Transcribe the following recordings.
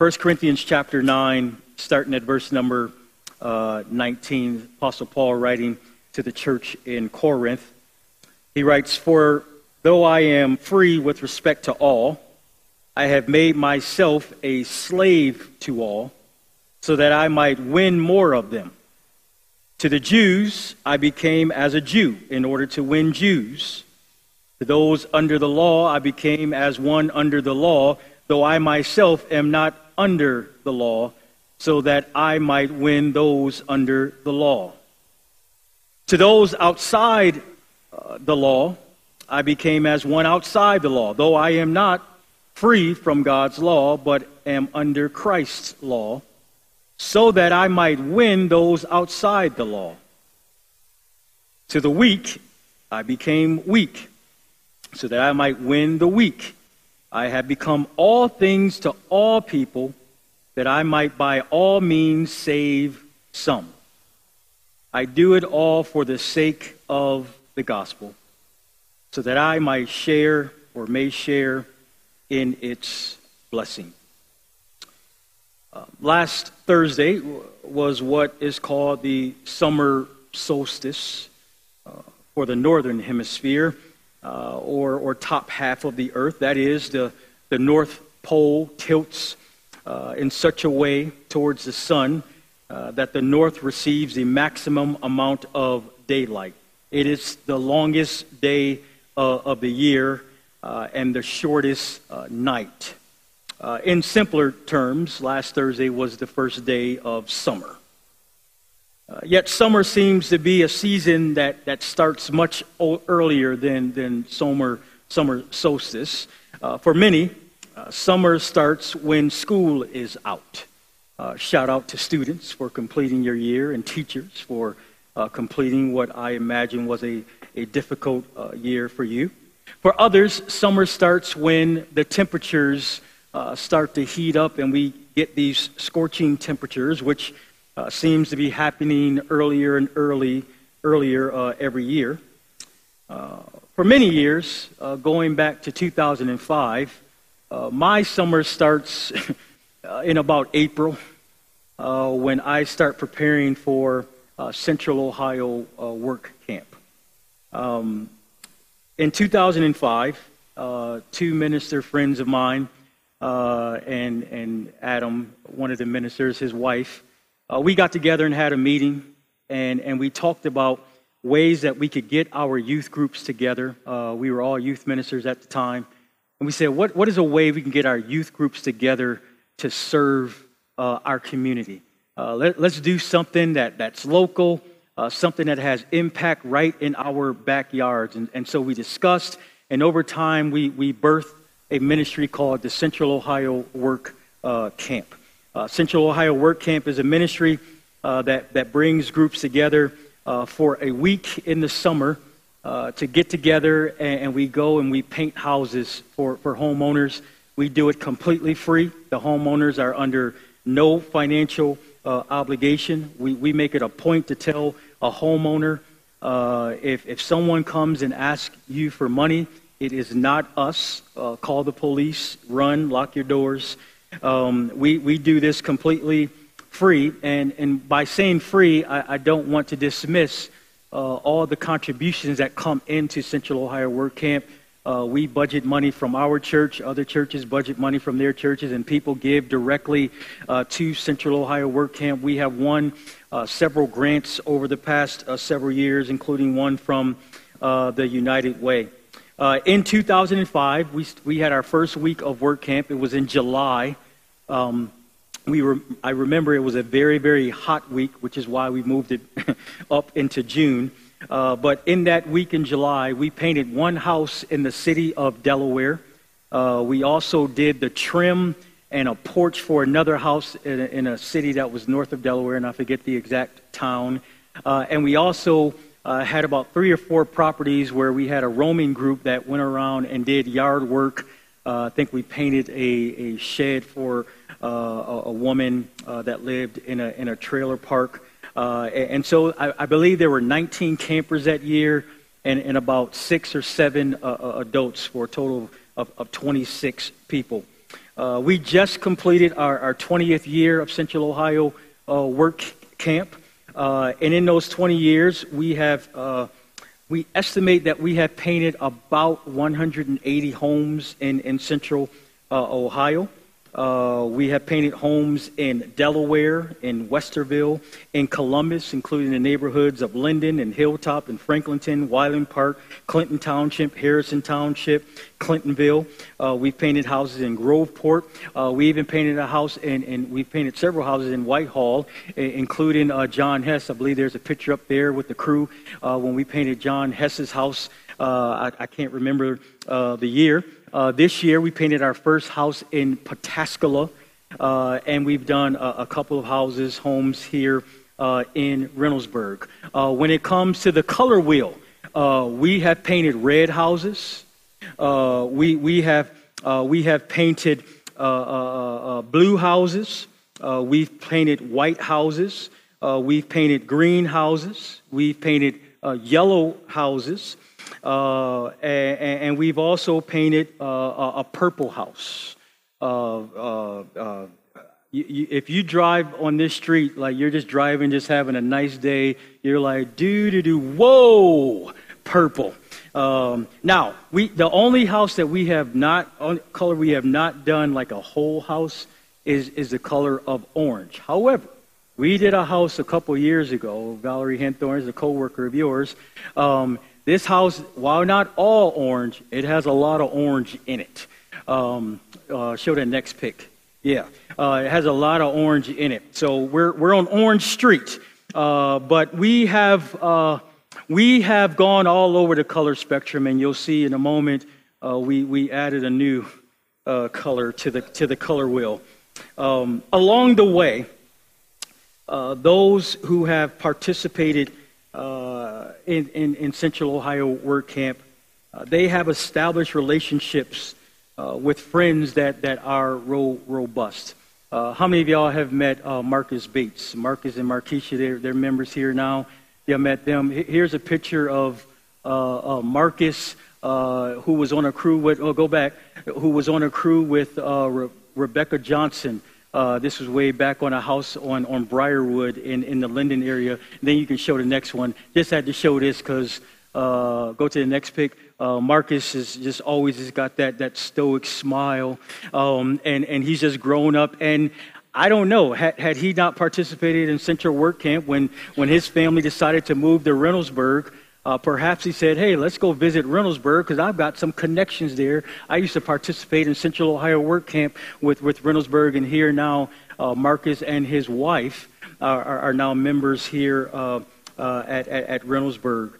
1 Corinthians chapter 9, starting at verse number 19, Apostle Paul writing to the church in Corinth. He writes, "For though I am free with respect to all, I have made myself a slave to all, so that I might win more of them. To the Jews I became as a Jew in order to win Jews. To those under the law I became as one under the law, though I myself am not under the law, so that I might win those under the law. To those outside the law I became as one outside the law, though I am not free from God's law, but am under Christ's law, so that I might win those outside the law. To the weak I became weak, so that I might win the weak. I have become all things to all people, that I might by all means save some. I do it all for the sake of the gospel, so that I might share or may share in its blessing." Last Thursday was what is called the summer solstice for the northern hemisphere, or top half of the earth. That is, the North Pole tilts in such a way towards the sun that the north receives the maximum amount of daylight. It is the longest day of the year and the shortest night. In simpler terms, last Thursday was the first day of summer. Yet summer seems to be a season that starts much earlier than summer solstice. For many, summer starts when school is out. Shout out to students for completing your year and teachers for completing what I imagine was a difficult year for you. For others, summer starts when the temperatures start to heat up and we get these scorching temperatures, which seems to be happening earlier and earlier every year. For many years, going back to 2005, my summer starts in about April when I start preparing for Central Ohio work camp. In 2005, two minister friends of mine, and Adam, one of the ministers, his wife, we got together and had a meeting, and we talked about ways that we could get our youth groups together. We were all youth ministers at the time, and we said, what is a way we can get our youth groups together to serve our community? Let's do something that's local, something that has impact right in our backyards. And so we discussed, and over time we birthed a ministry called the Central Ohio Work Camp. Central Ohio Work Camp is a ministry that brings groups together for a week in the summer to get together, and we go and we paint houses for homeowners. We do it completely free. The homeowners are under no financial obligation. We make it a point to tell a homeowner if someone comes and asks you for money, it is not us. Call the police, run, lock your doors. We do this completely free, and by saying free, I don't want to dismiss all the contributions that come into Central Ohio Work Camp. We budget money from our church, other churches budget money from their churches, and people give directly to Central Ohio Work Camp. We have won several grants over the past several years, including one from the United Way. In 2005, we had our first week of work camp. It was in July. I remember it was a very, very hot week, which is why we moved it up into June. But in that week in July, we painted one house in the city of Delaware. We also did the trim and a porch for another house in a city that was north of Delaware, and I forget the exact town. And we also had about 3 or 4 properties where we had a roaming group that went around and did yard work. I think we painted a shed for a woman that lived in a trailer park. And so I believe there were 19 campers that year and about 6 or 7 adults for a total of 26 people. We just completed our 20th year of Central Ohio Work Camp. And in those 20 years, we estimate that we have painted about 180 homes in Central Ohio. We have painted homes in Delaware, in Westerville, in Columbus, including the neighborhoods of Linden and Hilltop and Franklinton, Wyland Park, Clinton Township, Harrison Township, Clintonville. We've painted houses in Groveport. We even painted a house we've painted several houses in Whitehall, including John Hess. I believe there's a picture up there with the crew when we painted John Hess's house. I can't remember the year. This year, we painted our first house in Pataskala, and we've done a couple of homes here in Reynoldsburg. When it comes to the color wheel, we have painted red houses. We have painted blue houses. We've painted white houses. We've painted green houses. We've painted yellow houses. And we've also painted a purple house. If you drive on this street, like you're just driving, just having a nice day, you're like, whoa, purple. Now, the only house that we have not, color we have not done like a whole house is the color of orange. However, we did a house a couple years ago. Valerie Henthorn is a co-worker of yours. This house, while not all orange, it has a lot of orange in it. Show that next pic. Yeah, it has a lot of orange in it. So we're on Orange Street, but we have gone all over the color spectrum, and you'll see in a moment we added a new color to the color wheel. Along the way, those who have participated in Central Ohio Work Camp, they have established relationships with friends that are robust. How many of y'all have met Marcus Bates? Marcus and Markeisha, they're members here now. You met them. Here's a picture of Marcus, who was on a crew with, who was on a crew with Rebecca Johnson. This was way back on a house on Briarwood in the Linden area. Then you can show the next one. Just had to show this because go to the next pic. Marcus is just always has got that stoic smile, and he's just grown up. And I don't know, had he not participated in Central Work Camp when his family decided to move to Reynoldsburg, perhaps he said, hey, let's go visit Reynoldsburg because I've got some connections there. I used to participate in Central Ohio Work Camp with Reynoldsburg, and here now Marcus and his wife are now members here at Reynoldsburg.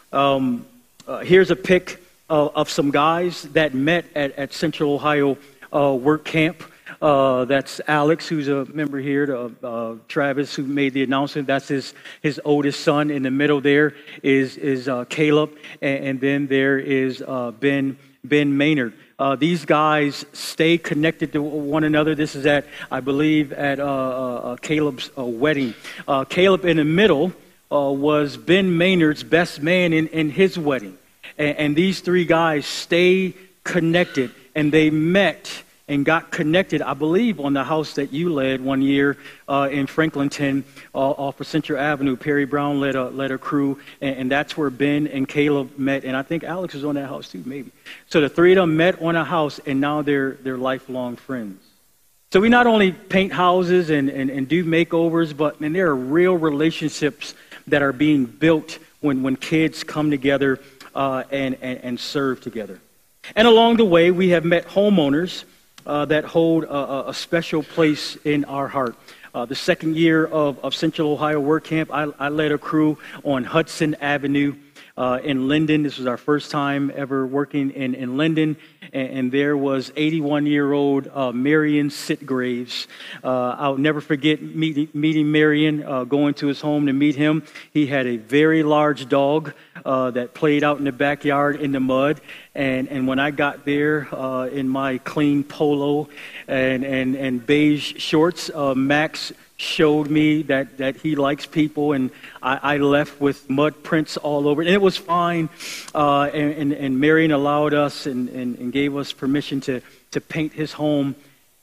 Here's a pic of some guys that met at Central Ohio Work Camp. That's Alex, who's a member here. Travis, who made the announcement. That's his oldest son. In the middle there is Caleb, and then there is Ben Maynard. These guys stay connected to one another. This is I believe, at Caleb's wedding. Caleb in the middle was Ben Maynard's best man in his wedding. And these three guys stay connected, and they met and got connected, I believe, on the house that you led one year in Franklinton off of Central Avenue. Perry Brown led a crew, and that's where Ben and Caleb met. And I think Alex was on that house too, maybe. So the three of them met on a house, and now they're lifelong friends. So we not only paint houses and do makeovers, but there are real relationships that are being built when kids come together and serve together. And along the way, we have met homeowners that hold a special place in our heart. The second year of Central Ohio Work Camp, I led a crew on Hudson Avenue in Linden. This was our first time ever working in Linden, and there was 81-year-old Marion Sitgraves. I'll never forget meeting Marion, going to his home to meet him. He had a very large dog that played out in the backyard in the mud, and when I got there in my clean polo and beige shorts, Max showed me that he likes people, and I left with mud prints all over it. And it was fine, and Marion allowed us and gave us permission to paint his home.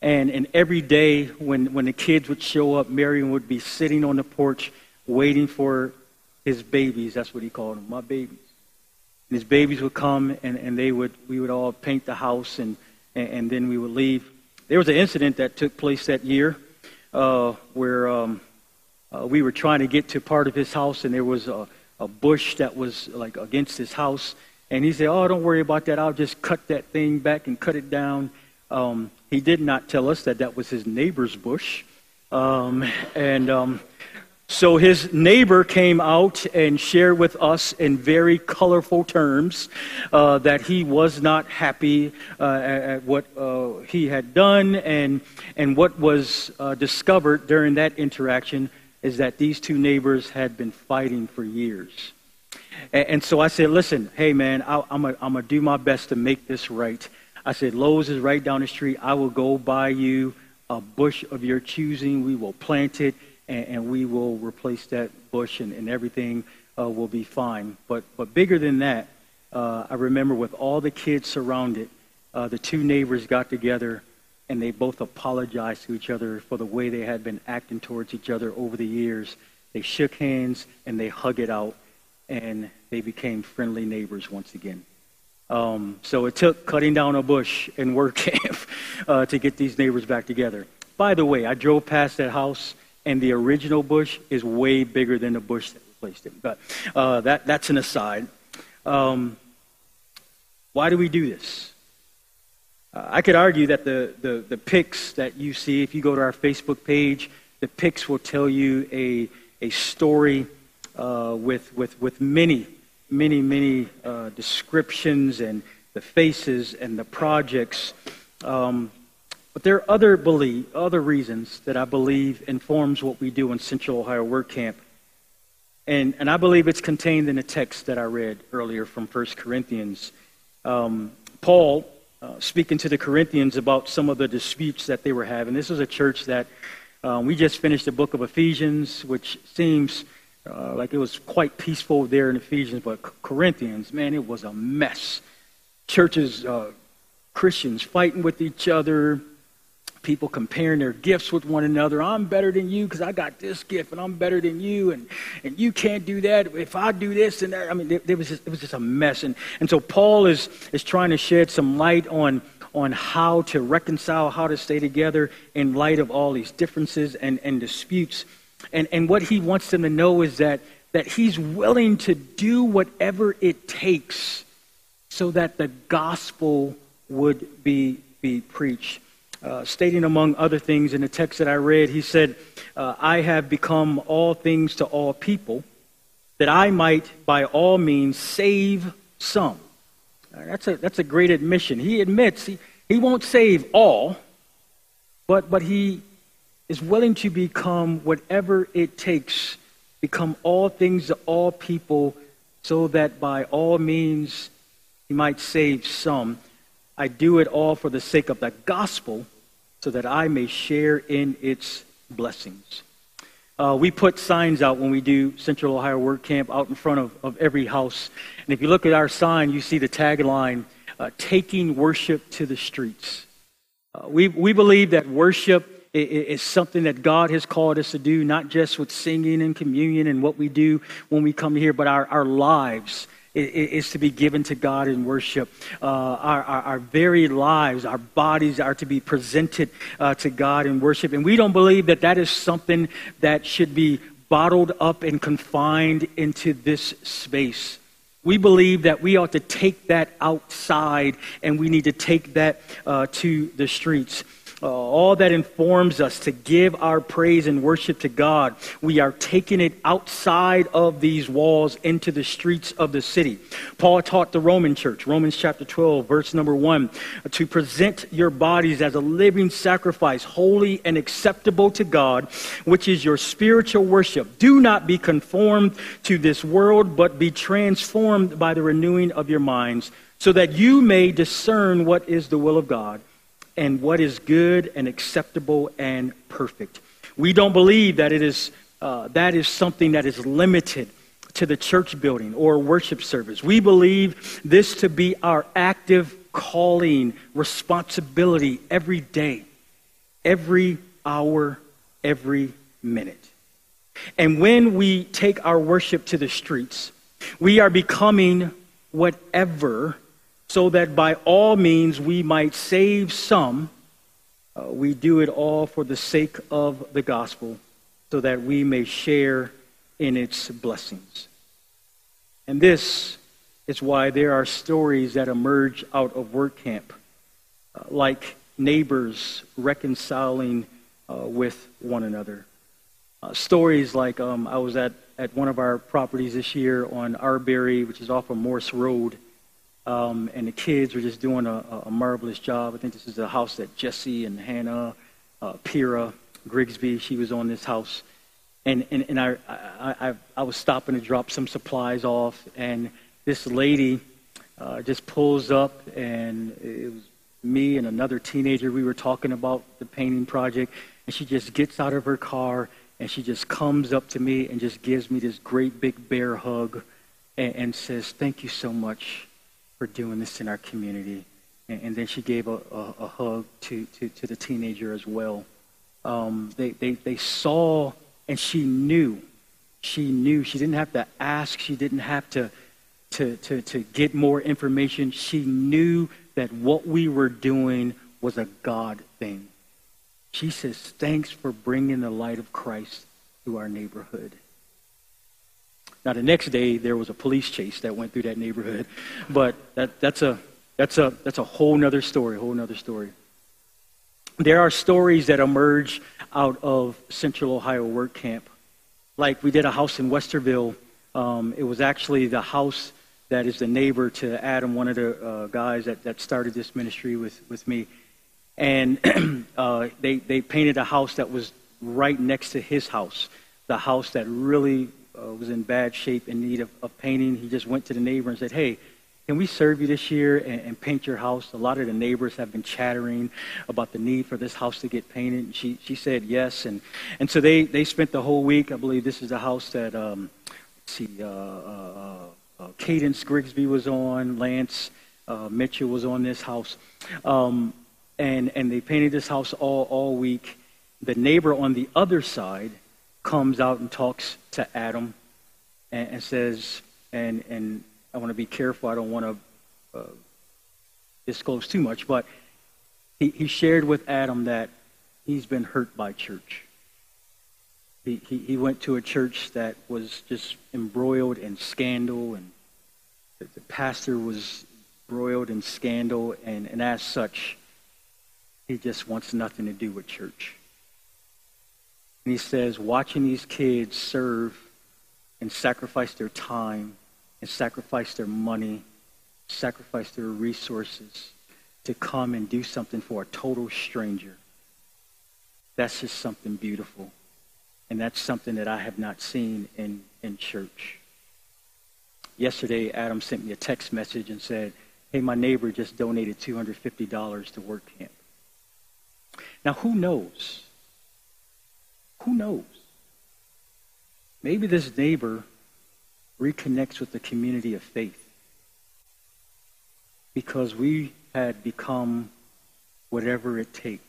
And every day when the kids would show up, Marion would be sitting on the porch waiting for his babies. That's what he called them, my babies. And his babies would come, and we would all paint the house, and then we would leave. There was an incident that took place that year where we were trying to get to part of his house, and there was a bush that was like against his house. And he said, "Oh, don't worry about that. I'll just cut that thing back and cut it down." He did not tell us that was his neighbor's bush. So his neighbor came out and shared with us in very colorful terms that he was not happy at what he had done. And what was discovered during that interaction is that these two neighbors had been fighting for years. And so I said, "Listen, hey man, I'm gonna do my best to make this right." I said, "Lowe's is right down the street. I will go buy you a bush of your choosing. We will plant it, and we will replace that bush, and everything will be fine." But bigger than that, I remember with all the kids surrounded, the two neighbors got together, and they both apologized to each other for the way they had been acting towards each other over the years. They shook hands, and they hugged it out, and they became friendly neighbors once again. So it took cutting down a bush in work camp to get these neighbors back together. By the way, I drove past that house, and the original bush is way bigger than the bush that replaced it. But that's an aside. Why do we do this? I could argue that the pics that you see, if you go to our Facebook page, the pics will tell you a story with many descriptions and the faces and the projects. But there are other reasons that I believe informs what we do in Central Ohio Work Camp. And I believe it's contained in the text that I read earlier from 1 Corinthians. Paul, speaking to the Corinthians about some of the disputes that they were having. This was a church that we just finished the book of Ephesians, which seems like it was quite peaceful there in Ephesians, but Corinthians, man, it was a mess. Churches, Christians fighting with each other, people comparing their gifts with one another. I'm better than you because I got this gift, and I'm better than you, and you can't do that. If I do this and that, I mean, it was just a mess. And so Paul is trying to shed some light on how to reconcile, how to stay together in light of all these differences and disputes. And what he wants them to know is that he's willing to do whatever it takes so that the gospel would be preached. Stating among other things in the text that I read, he said, "I have become all things to all people, that I might by all means save some." That's a great admission. He admits he won't save all, but he is willing to become whatever it takes, become all things to all people, so that by all means he might save some. "I do it all for the sake of the gospel, so that I may share in its blessings." We put signs out when we do Central Ohio Work Camp out in front of every house. And if you look at our sign, you see the tagline, "Taking worship to the streets." We believe that worship is something that God has called us to do, not just with singing and communion and what we do when we come here, but our lives is to be given to God in worship. Our very lives, our bodies are to be presented to God in worship. And we don't believe that is something that should be bottled up and confined into this space. We believe that we ought to take that outside, and we need to take that to the streets. All that informs us to give our praise and worship to God, we are taking it outside of these walls into the streets of the city. Paul taught the Roman church, Romans chapter 12, verse number 1, to present your bodies as a living sacrifice, holy and acceptable to God, which is your spiritual worship. Do not be conformed to this world, but be transformed by the renewing of your minds, so that you may discern what is the will of God, and what is good and acceptable and perfect. We don't believe that that is something that is limited to the church building or worship service. We believe this to be our active calling, responsibility every day. every hour, every minute. And when we take our worship to the streets, we are becoming whatever so that by all means we might save some. We do it all for the sake of the gospel so that we may share in its blessings. And this is why there are stories that emerge out of work camp, like neighbors reconciling with one another. Stories like I was at one of our properties this year on Arbery, which is off of Morse Road, and the kids were just doing a marvelous job. I think this is the house that Jesse and Hannah, Pira Grigsby, she was on this house. And I was stopping to drop some supplies off, and this lady just pulls up, and it was me and another teenager. We were talking about the painting project, and she just gets out of her car, and she just comes up to me and just gives me this great big bear hug and says, "Thank you so much for doing this in our community." And then she gave a hug to the teenager as well. They saw, and she knew. She didn't have to ask. She didn't have to get more information. She knew that what we were doing was a God thing. She says, "Thanks for bringing the light of Christ to our neighborhood." Now, the next day, there was a police chase that went through that neighborhood, but that's a whole nother story. There are stories that emerge out of Central Ohio Work Camp. Like we did a house in Westerville. It was actually the house that is the neighbor to Adam, one of the guys that started this ministry with me. And they painted a house that was right next to his house, the house that really was in bad shape, in need of painting. He just went to the neighbor and said, "Hey, can we serve you this year and paint your house?" A lot of the neighbors have been chattering about the need for this house to get painted. And she said yes. And so they spent the whole week. I believe this is the house that, Cadence Grigsby was on, Lance Mitchell was on this house. And they painted this house all week. The neighbor on the other side comes out and talks to Adam and says, and I want to be careful, I don't want to disclose too much, but he shared with Adam that he's been hurt by church. He went to a church that was just embroiled in scandal, and the pastor was embroiled in scandal, and as such, he just wants nothing to do with church. And he says, watching these kids serve and sacrifice their time and sacrifice their money, sacrifice their resources to come and do something for a total stranger, that's just something beautiful. And that's something that I have not seen in church. Yesterday, Adam sent me a text message and said, "Hey, my neighbor just donated $250 to work camp." Now, who knows? Who knows? Maybe this neighbor reconnects with the community of faith because we had become whatever it takes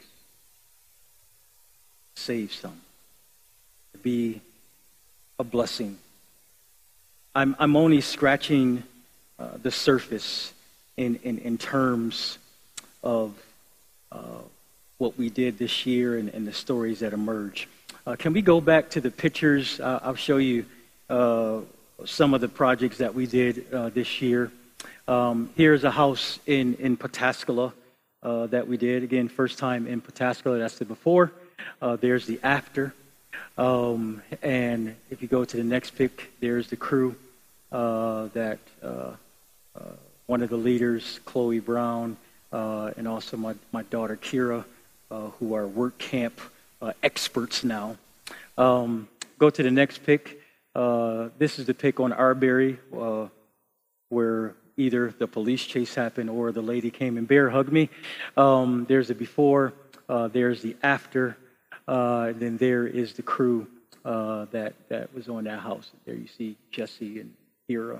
to save some, to be a blessing. I'm only scratching the surface in terms of what we did this year and the stories that emerge. Can we go back to the pictures? I'll show you some of the projects that we did this year. Here's a house in Pataskala that we did. Again, first time in Pataskala. That's the before. There's the after. And if you go to the next pic, there's the crew that one of the leaders, Chloe Brown, and also my daughter, Kira, who are work camp experts now. Go to the next pic. This is the pic on Arbery where either the police chase happened or the lady came and bear hugged me. There's the before. There's the after. Then there is the crew that was on that house. There you see Jesse and Kira.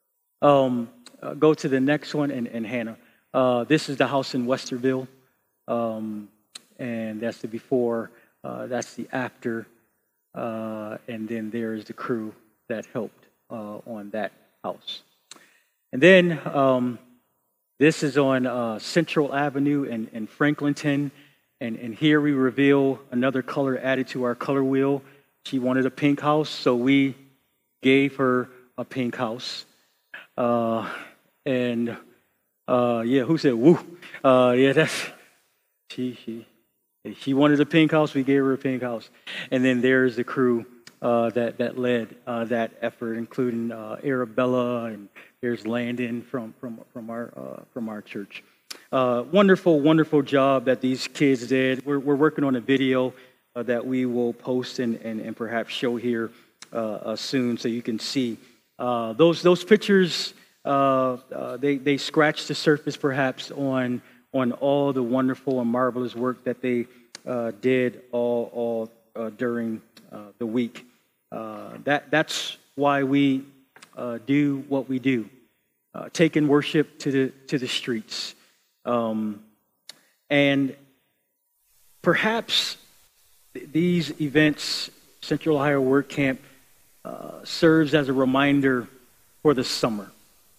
Go to the next one and Hannah. This is the house in Westerville. and that's the before, that's the after, and then there is the crew that helped on that house. And then this is on Central Avenue in Franklinton, and here we reveal another color added to our color wheel. She wanted a pink house, so we gave her a pink house. And who said woo? That's she wanted a pink house. We gave her a pink house, and then there's the crew that led that effort, including Arabella, and there's Landon from our church. Wonderful job that these kids did. We're working on a video that we will post and perhaps show here soon, so you can see those pictures. They scratch the surface perhaps on all the wonderful and marvelous work that they did all during the week. That's why we do what we do, taking worship to the streets, and perhaps these events, Central Ohio Work Camp, serves as a reminder for the summer.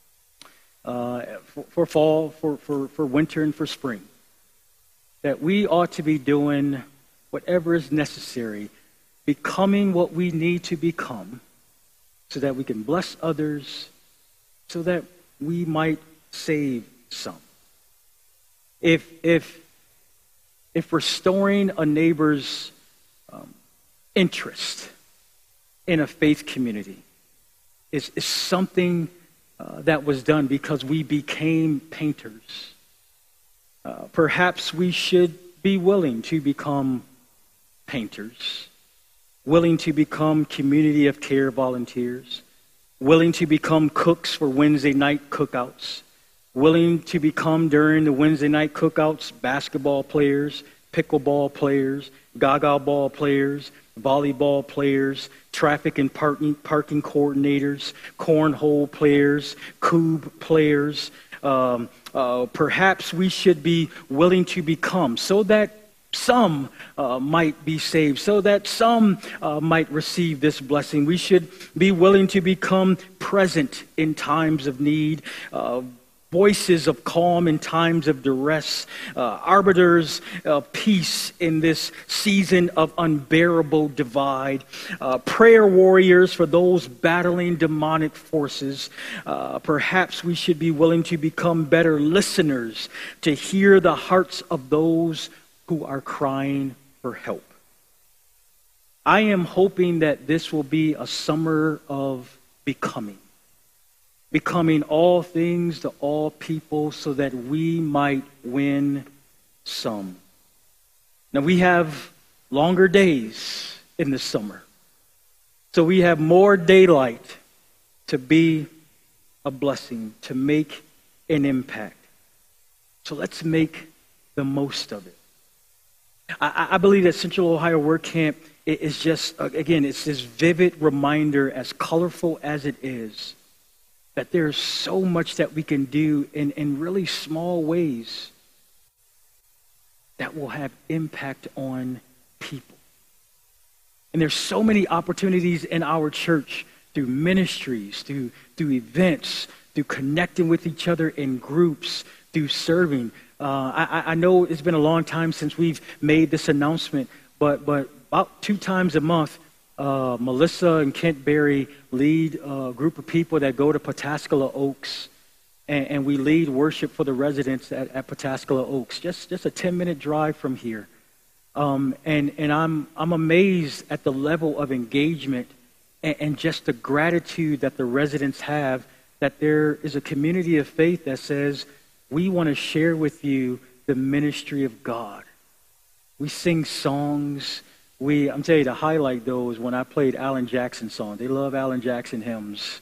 For fall, for winter, and for spring, that we ought to be doing whatever is necessary, becoming what we need to become, so that we can bless others, so that we might save some. If restoring a neighbor's interest in a faith community is something that was done because we became painters, perhaps we should be willing to become painters, willing to become community of care volunteers, willing to become cooks for Wednesday night cookouts, willing to become during the Wednesday night cookouts basketball players, pickleball players, gaga ball players, volleyball players, traffic and parking coordinators, cornhole players, cube players. Perhaps we should be willing to become, so that some might be saved, so that some might receive this blessing. We should be willing to become present in times of need, voices of calm in times of duress, arbiters of peace in this season of unbearable divide, prayer warriors for those battling demonic forces. Perhaps we should be willing to become better listeners to hear the hearts of those who are crying for help. I am hoping that this will be a summer of becoming all things to all people, so that we might win some. Now, we have longer days in the summer, so we have more daylight to be a blessing, to make an impact. So let's make the most of it. I believe that Central Ohio Work Camp is just, again, it's this vivid reminder, as colorful as it is, that there's so much that we can do in really small ways that will have impact on people. And there's so many opportunities in our church through ministries, through events, through connecting with each other in groups, through serving. I know it's been a long time since we've made this announcement, but about 2 times a month, Melissa and Kent Berry lead a group of people that go to Pataskala Oaks, and we lead worship for the residents at Pataskala Oaks, just a 10-minute drive from here. And I'm amazed at the level of engagement and just the gratitude that the residents have, that there is a community of faith that says, we want to share with you the ministry of God. We sing songs. I'm telling you, the highlight, though, is when I played Alan Jackson songs. They love Alan Jackson hymns.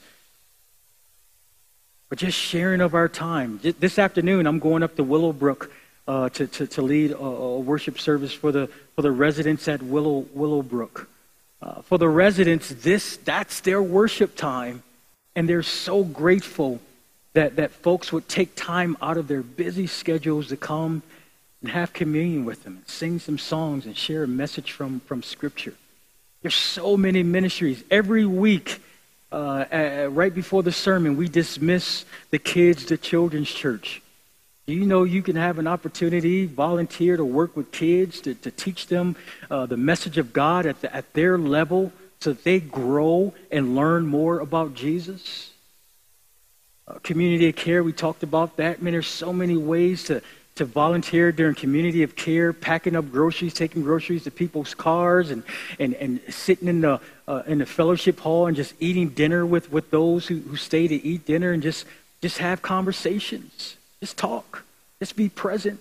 But just sharing of our time. This afternoon, I'm going up to Willowbrook to lead a worship service for the residents at Willowbrook. For the residents, that's their worship time, and they're so grateful that folks would take time out of their busy schedules to come and have communion with them, and sing some songs and share a message from Scripture. There's so many ministries. Every week, right before the sermon, we dismiss the kids to children's church. Do you know you can have an opportunity, volunteer to work with kids, to teach them the message of God at their level so that they grow and learn more about Jesus? Community of care, we talked about that. Man, there's so many ways to volunteer during community of care, packing up groceries, taking groceries to people's cars, and sitting in the fellowship hall and just eating dinner with those who stay to eat dinner, and just have conversations, just talk, just be present.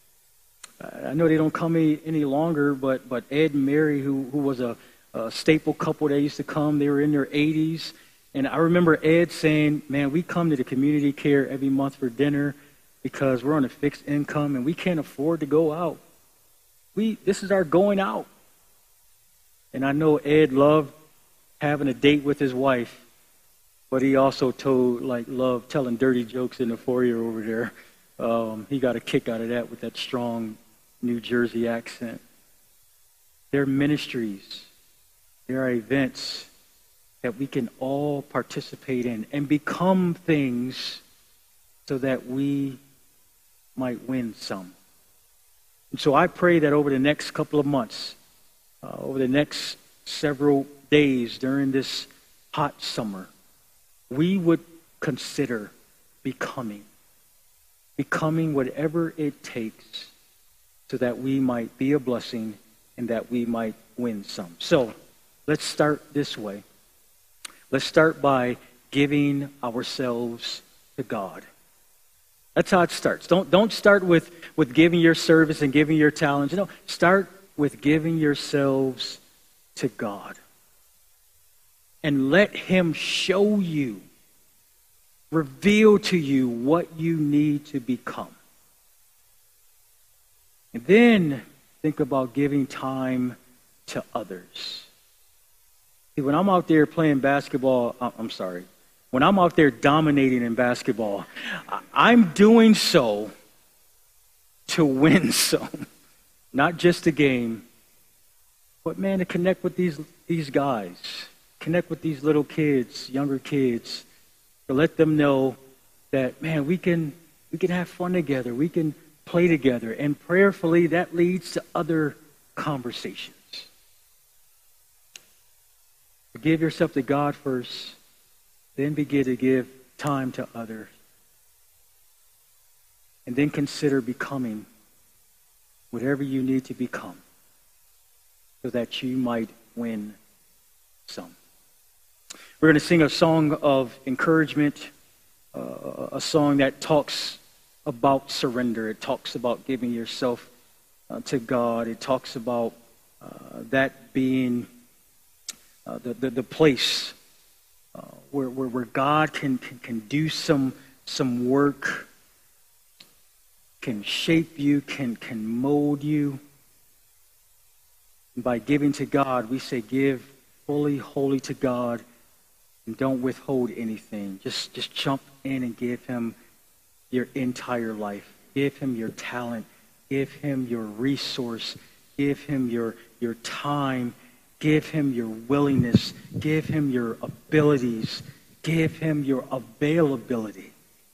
I know they don't come any longer, but Ed and Mary, who was a staple couple that used to come, they were in their 80s, and I remember Ed saying, "Man, we come to the community care every month for dinner because we're on a fixed income and we can't afford to go out. This is our going out." And I know Ed loved having a date with his wife, but he also loved telling dirty jokes in the foyer over there. He got a kick out of that with that strong New Jersey accent. There are ministries, there are events that we can all participate in and become things so that we might win some. And so I pray that over the next couple of months, over the next several days during this hot summer, we would consider becoming whatever it takes so that we might be a blessing and that we might win some. So let's start this way. Let's start by giving ourselves to God. That's how it starts. Don't start with giving your service and giving your talents. Start with giving yourselves to God. And let Him show you, reveal to you what you need to become. And then think about giving time to others. See, when I'm out there playing basketball, when I'm out there dominating in basketball, I'm doing so to win some. Not just a game, but man, to connect with these guys, connect with these little kids, younger kids, to let them know that, man, we can have fun together, we can play together, and prayerfully that leads to other conversations. Give yourself to God first, then begin to give time to others. And then consider becoming whatever you need to become so that you might win some. We're going to sing a song of encouragement, a song that talks about surrender. It talks about giving yourself to God. It talks about that being the place where God can do some work, can shape you, can mold you. And by giving to God, we say give fully, wholly to God, and don't withhold anything. Just jump in and give Him your entire life. Give Him your talent. Give Him your resource. Give Him your time. Give Him your willingness. Give Him your abilities. Give Him your availability.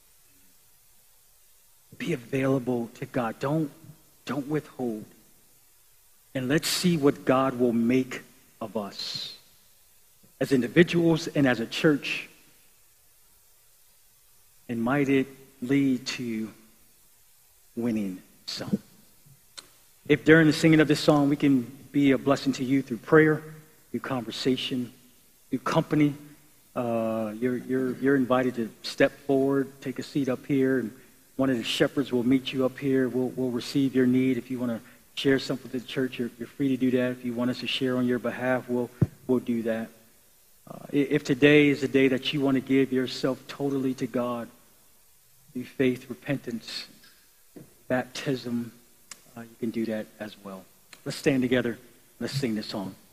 Be available to God. Don't withhold. And let's see what God will make of us as individuals and as a church. And might it lead to winning some. If during the singing of this song we can be a blessing to you through prayer, through conversation, through company, you're invited to step forward, take a seat up here, and one of the shepherds will meet you up here. We'll receive your need. If you want to share something with the church, you're free to do that. If you want us to share on your behalf, we'll do that. If today is the day that you want to give yourself totally to God, through faith, repentance, baptism, you can do that as well. Let's stand together. Let's sing this song.